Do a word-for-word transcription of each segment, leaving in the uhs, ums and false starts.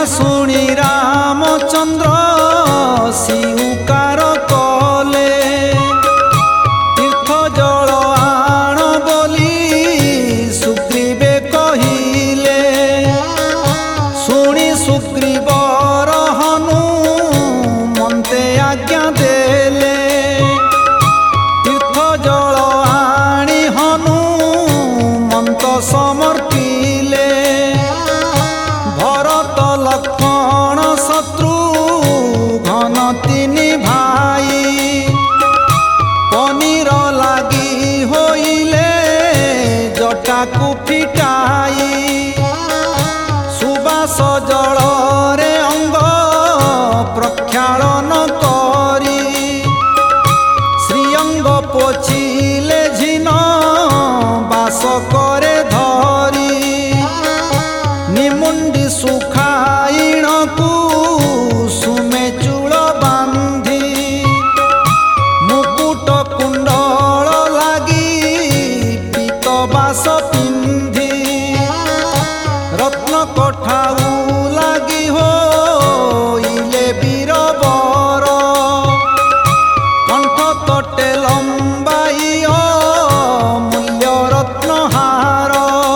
शुणी रामचंद्र स्वीकार कले तीर्थ जल आण बोली सुग्रीवे कहिले। शुणी सुग्रीवर हनुमन्ते आज्ञा देले तीर्थ जल आणी हनुमन्त समर्पिले। भरत लक्ष्मण शत्रुघ्न तिनि भाई पनीर लागी होइले जटाकू फिटाई। सुबास जल रे अंग प्रक्षालन करी श्रीअंग पोछिले झिन बास करे धरी। निमुंडी सुखाइण कुसुमे चूल बांधी मुकुट कुंडल लागी पीत बास पिंधी। रत्न कठाऊ लागी होइले वीरवर कंठ तटे लंबाई मूल्य रत्नहार।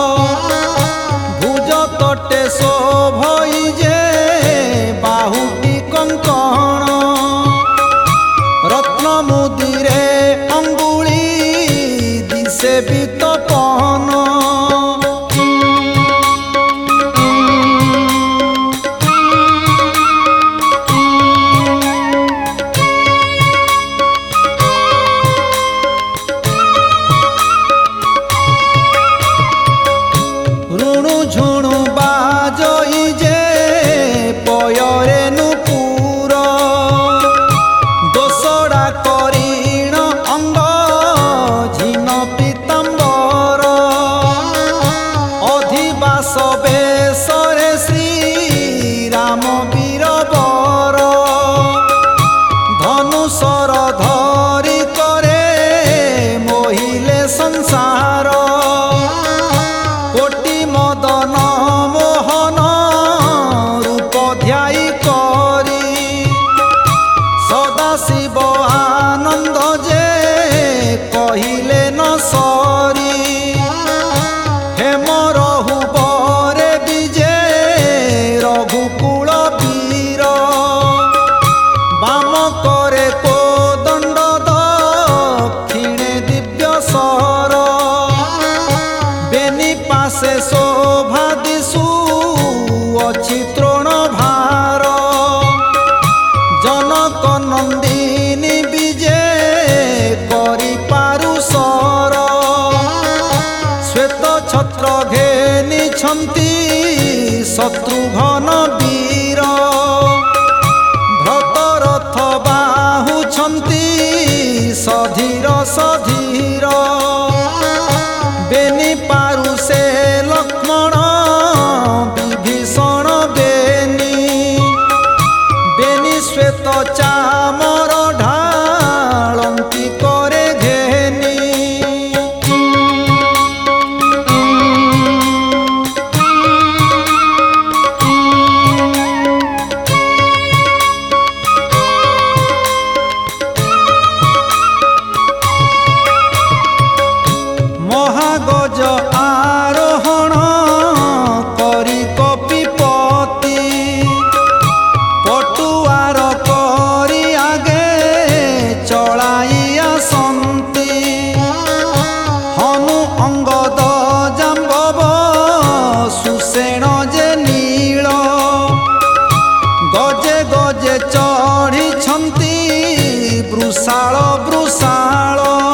भुज तटे शोभई जे बाहुटी कंकण रत्न मुदिरे अंगुली दिसे बितपन। ऋणु झुणु बाजई जे पयरे नुपुर दोसड़ा करीण अंग झिन पीताम्बर। अधिवास बेशरे श्रीराम वीरवर धनुषर धरी करे मोहिले संसार। कोटि मदन मोहन रूप ध्याई करी सदाशिव आनंद जे कहिले न सरी। हेम रघुबरे विजे रघुकुल वीर बाम करे कोदंड दक्षिणे दिव्य सर। बेनी पासे शोभा दिशु अछि तृण भार जनक नंदिनी विजे करि पारु सर। श्वेत छत्र घेनी छंती शत्रुघ्न वीर भ्रतरथ बाहु छंती सधीर सधीर। बेनी पारु से लक्ष्मण विभीषण बेनी बेनी श्वेत चामर ढालंती करे घेनी। महागज आरोहण करी कपिपति पटुआर करी आगे चलाई आसंती। हनु अंगद जाम्बव सुषेण जे नील गजे गजे चढ़ी छंती वृषाल वृषाल।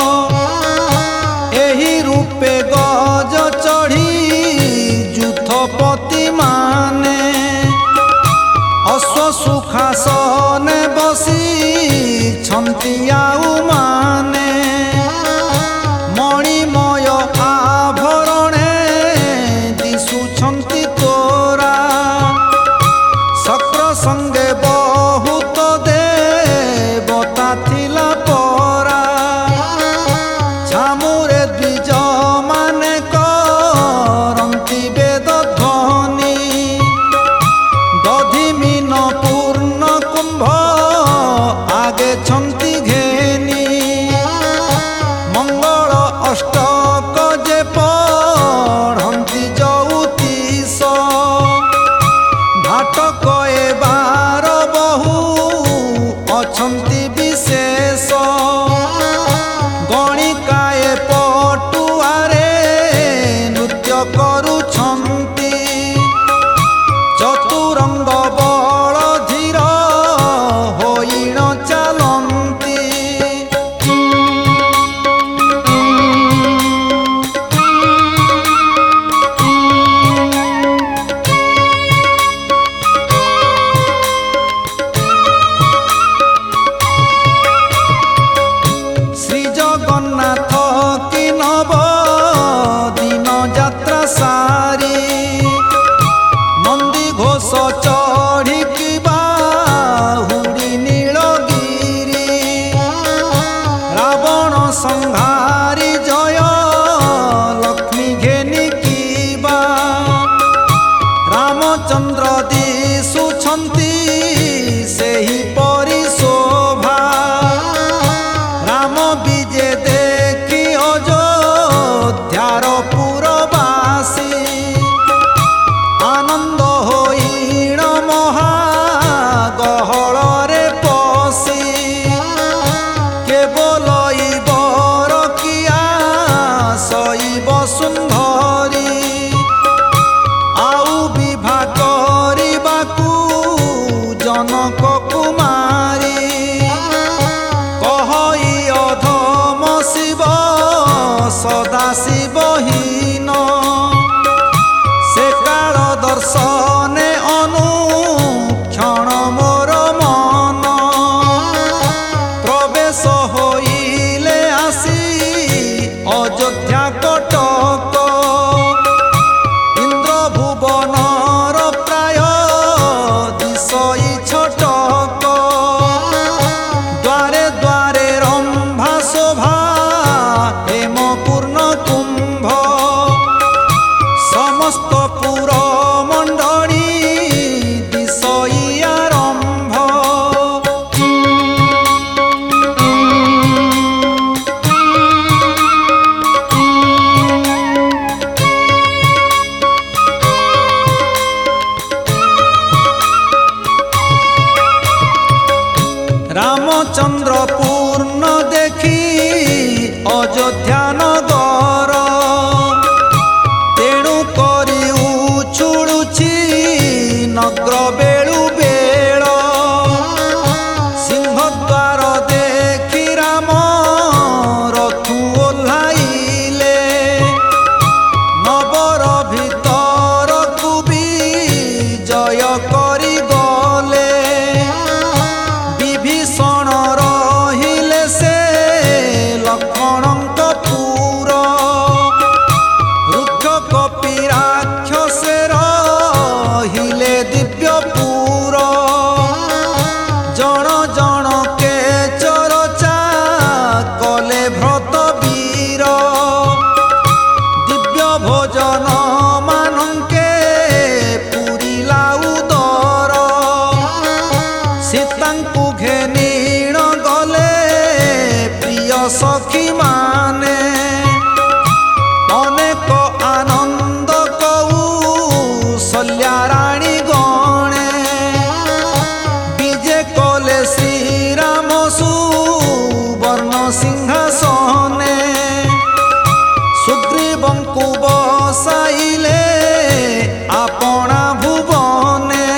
एही रूपे गज चढ़ी जुथपति माने अश्व सुखासने बसी छंती आउ माने। मणिमय आभरणे दिशुछंती तोरा शक्र संगे बहुत देवता थिला परा। छामुरे द्विज माने करंती वेद ध्वनि दधि ନାଟକ ଏ ବାର ବହୁ ଅଛନ୍ତି ବିଶେଷ ଗଣିକାଏ ପଟୁଆରେ ନୃତ୍ୟ କରୁଛନ୍ତି ଚତୁରଙ୍ଗ ବଳ ଧୀର ହୋଇଣ ଚାଲନ୍ତି ଶ୍ରୀ ଜଗନ୍ନାଥ କି ନବ ଦିନ ଯାତ୍ରା ସାରି ନନ୍ଦୀ ଘୋଷ ଚଢ଼ିକି ବାହୁଡ଼ି ନୀଳଗିରି ରାବଣ ସଂହାରି ଜୟ ଲକ୍ଷ୍ମୀ ଘେନିକି ବା ରାମଚନ୍ଦ୍ର ଦିଶୁଛନ୍ତି ସେହିପରି ଶୋଭା ରାମ ବିଜେ ଦେଖି ଅଯୋଧ୍ୟାର ପୁରବାସୀ ଆନନ୍ଦ ହୋଇଣ ମହା ଗହଳରେ ପଶି କେବଳ ଇବର କିଆ ଶୈବ ସୁନ୍ଦରୀ ଆଉ ବିଭା କରିବାକୁ ଜନକ କୁମାରୀ କହଇ ଅଧମ ଶିବ ସଦା ଶିବହୀନ ସେ କାଳ ଦର୍ଶନେ ଅନୁକ୍ଷଣ ମୋର ମନ ପ୍ରବେଶ ହୋଇଲେ ଆସି ଅଯୋଧ୍ୟା କଟକ ଇନ୍ଦ୍ର ଭୁବନର ପ୍ରାୟ ଦିଶଇ ଛଟକ ଦ୍ୱାରେ ଦ୍ୱାରେ ରମ୍ଭା ଶୋଭା ହେମ ପୂର୍ଣ୍ଣ କୁମ୍ଭ ସମସ୍ତ ପୁର ମଣ୍ଡଳୀ ଦିଶଇ ଆରମ୍ଭ ରାମଚନ୍ଦ୍ର ପୂର୍ଣ୍ଣ ଦେଖି ଅଯୋଧ୍ୟା ନଗର ତେଣୁ କରି ଉଛୁଳୁଛି ନଗ୍ର ବେଳୁ ବେଳ ସିଂହଦ୍ୱାର ଦେଖି ରାମ ରଥୁ ଓହ୍ଲାଇଲେ ନବର ଭିତରକୁ ବି ଜୟ କରି ଗଲେ ବିଭୀଷଣ ରହିଲେ ସେ ଲକ୍ଷ୍ମଣଙ୍କ ପୁର ରୁକ୍ଷ କପି ରାକ୍ଷସେ ରହିଲେ ଦିବ୍ୟପୁର ଜଣ ଜଣ କେ ଚରଚା କଲେ ଭ୍ରତ ବୀର ଦିବ୍ୟ ଭୋଜନ ମାନଙ୍କେ ପୁରିଲା ଉଦର ସୀତାଙ୍କୁ ଘେନିଣ ଗଲେ ପ୍ରିୟ ସଖୀ ମାନେ ଅନେକ ଆନନ୍ଦ କୌଶଲ୍ୟା ରାଣୀ ଗଣେ ବିଜେ କଲେ ଶ୍ରୀରାମ ସୁବର୍ଣ୍ଣ ସିଂହାସନେ ସୁଗ୍ରୀବଙ୍କୁ ବସାଇଲେ ଆପଣା ଭୁବନେ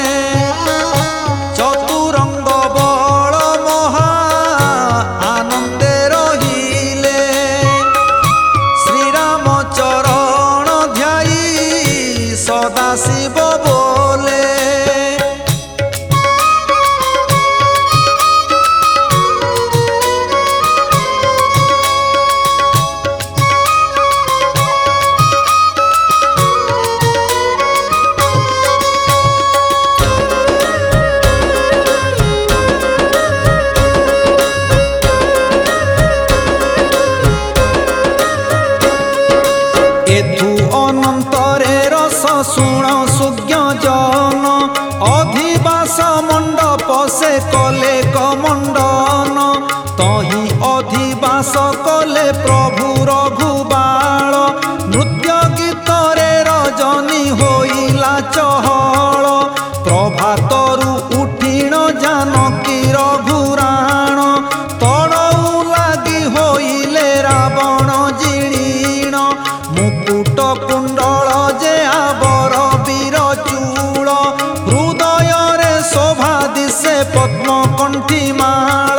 ଚତୁରଙ୍ଗ ବଳ ମହା ଆନନ୍ଦେ ରହିଲେ ଶ୍ରୀରାମ ଚରଣ ଧ୍ୟାଇ ସଦା ଶିବ ବୋଲେ ଏଥୁ ଅନନ୍ତରେ ରସ ଶୁଣ ସୁଜ୍ଞ ଜନ ଅଧିବାସ ମଣ୍ଡପ ସେ କଲେ କମଣ୍ଡନ ତହିଁ ଅଧିବାସ କଲେ ପ୍ରଭୁ ରଘୁବାଳ ନୃତ୍ୟ ଗୀତରେ ରଜନୀ ହୋଇଲା ଚହଳ प्रभातरु उठिण जानकी रघुराण तड़ऊ लगी होइले रावण जीर्ण मुकुट कुंडल जे आबर वीर चूल हृदय रे शोभा दिशे पद्म कंठी माळ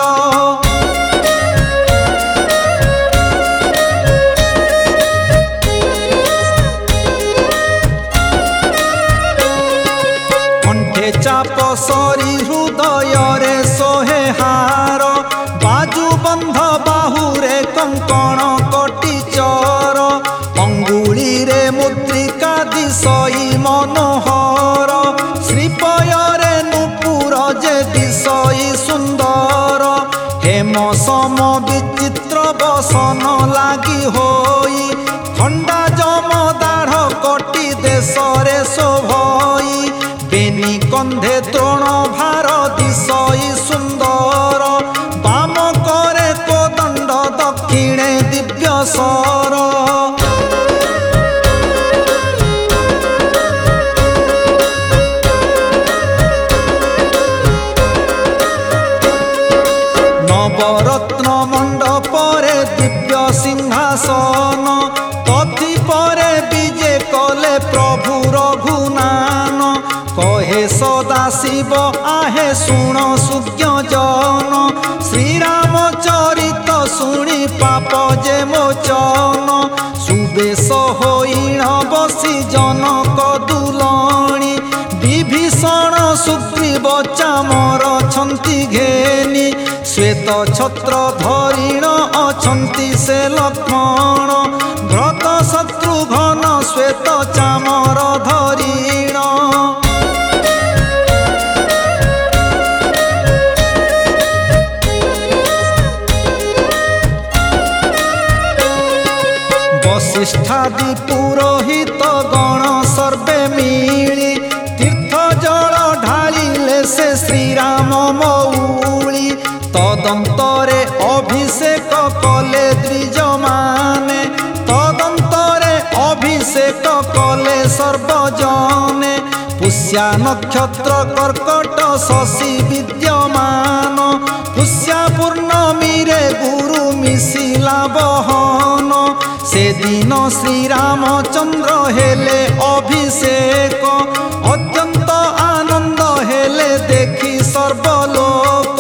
चाप सरी हृदय रे सोहे हार बाजू बंध बाहुरे कंकण कटी चर अंगुली रे मुद्रिका दिशई मनोहर श्रीपय रे नुपुर जे दिशई सुंदर हेम सम विचित्र बसन लागी होई खंडा जम दाढ़ कटी देश रे शोभई बेनी कंधे द्रोण भार दिशई सुंदर बाम करे कोदंड दक्षिणे दिव्य सर नवरत्न मंडप रे दिव्य सिंहासन तथि परे विजे कले प्रभु रघुनान कहे सदा शिव आहे शुण सुज्ञ जन श्रीराम चरित शुणी पाप जे मोचन सुबेश होइण बसी जनक दुलणी विभीषण सुग्रीव चामर छंती घेनी श्वेत छत्र धरिण अछंती से लक्ष्मण भ्रत शत्रुघ्न श्वेत चामर धरिण वसिष्ठादि पुरोहित गण सर्वे मिली तीर्थ जल ढालिले से श्रीराम मौली तदंतरे अभिषेक कले द्विजमाने तदंतरे अभिषेक कले सर्वजने पुष्या नक्षत्र कर्कट शशि विद्यमान पुष्या पूर्णमी रे गुरु मिशिला बहन से दिन श्रीरामचंद्र हेले अभिषेक अत्यंत आनंद हेले देखी सर्वलोक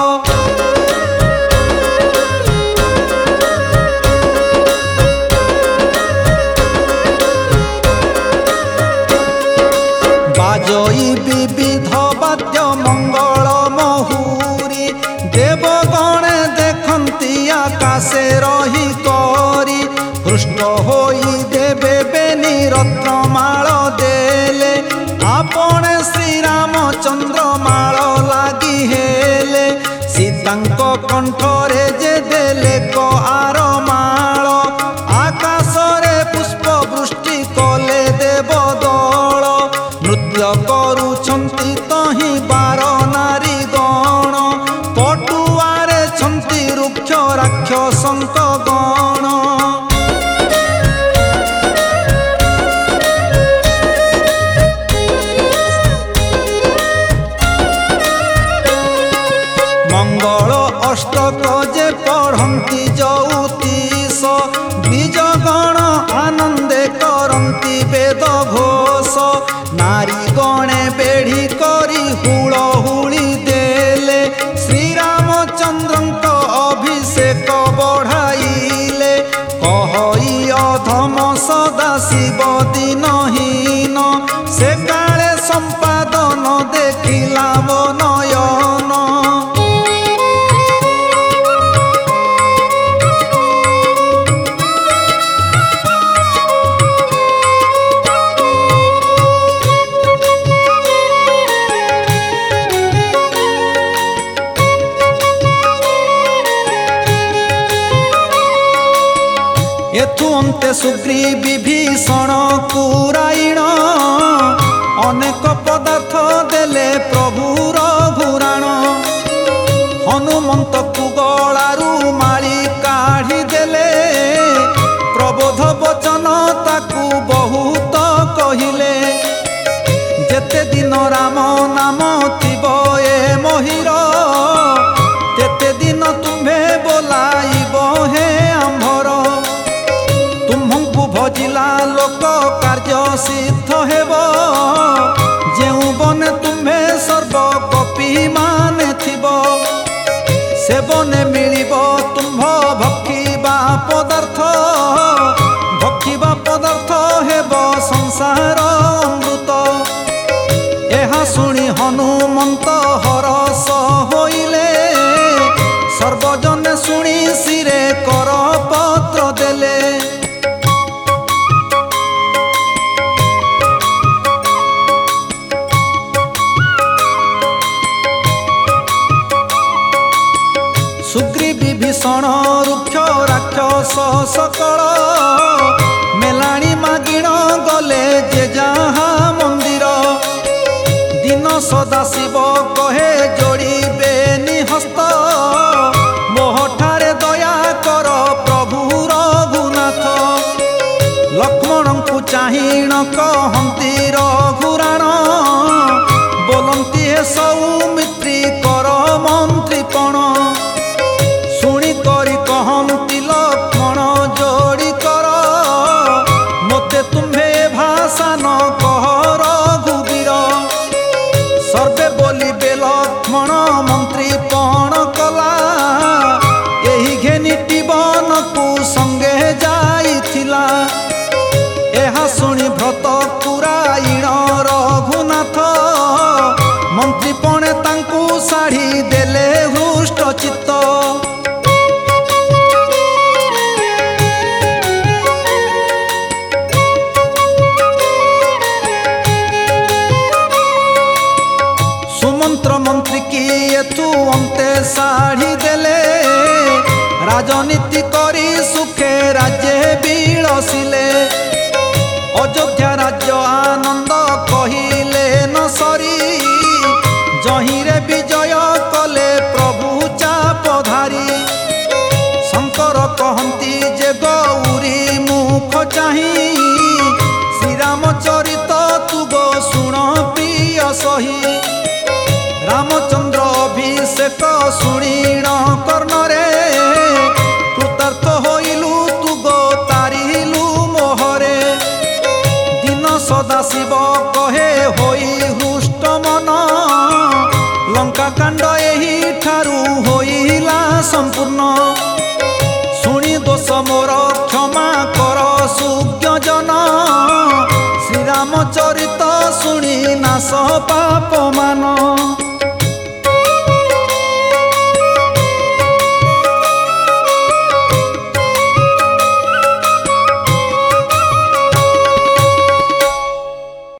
बाजई विविध वाद्य मंगल महुरी देवगणे देखंती आकाशे रही करी हृष्ट होई देवे बेनी रत्नमाल देले आपणे श्रीरामचंद्र माल लागी हेले सीतांक कंठरे जे देले को आर माल आकाशरे पुष्प वृष्टि कले देव दल नृत्य करुछंती तही बार नारी गण पटुआरे छंती रुक्ष राक्षसंक गण मंगल अष्टक जे पढ़ंती ज्योतिष द्विजगण आनंदे करंती वेद घोष नारी गणे बेढ़ी करी हुड़हुड़ी देले श्रीरामचंद्रंक अभिषेक बढ़ाइले कहई अधम सदा शिव दिनहीन से काले संपादन देखिला नयन एथु अंते सुग्री विभीषण कुराइण अनेक पदार्थ देले प्रभु रघुराण हनुमंत को गलारू माली काढ़ी देले प्रबोध वचन ताकू बहुत कहिले जेते दिन राम हनुमंत हरस होइले सर्वजने शुणी सिरे कर पत्र देले। सुग्रीव विभीषण रुक्ष राक्षस सकल मेलाणी मागिण गले जे जहा मंदिर। दिन सदाशिव कहे जोड़े निहस्त मोहठारे दया कर प्रभु रघुनाथ। लक्ष्मण को चाहिण कहती रघुराण बोलती हे सौमित्री कर मंत्रीपण। शुणी करी कहती लक्ष्मण जोड़ी कर मते तुम्हे भाषा न कह रघुवीर। सर्वे बोलिबे लक्ष्मण मंत्री पण कला एही घेनिटी वन को संगे जाइथिला। एहा शुणी भ्रत पुरायण रघुनाथ मंत्री पणे तांकु साड़ी देले हृष्ट चित्त। सुमंत्र मंत्री की एथु अंते साड़ी देले राजनीति करी सुखे राज्ये बिलसिले। अयोध्या राज्य आनंद कहिले न सरी जहिरे विजय कले प्रभु चापधारी। शंकर कहती जे गौरी मुख चाही श्रीरामचरित तु गो शुण प्रिय सही। रामचंद्र अभिषेक शुणीण कर्णरे कृतार्थ होइलु तु गो तारिलु मोहरे। दिन सदाशिव कहे होई हृष्ट मन लंका कांड एही ठारू होइला संपूर्ण। शुणी दोष मोर क्षमा कर सुज्ञ जन श्रीरामचरित शुणी नाश पाप मान।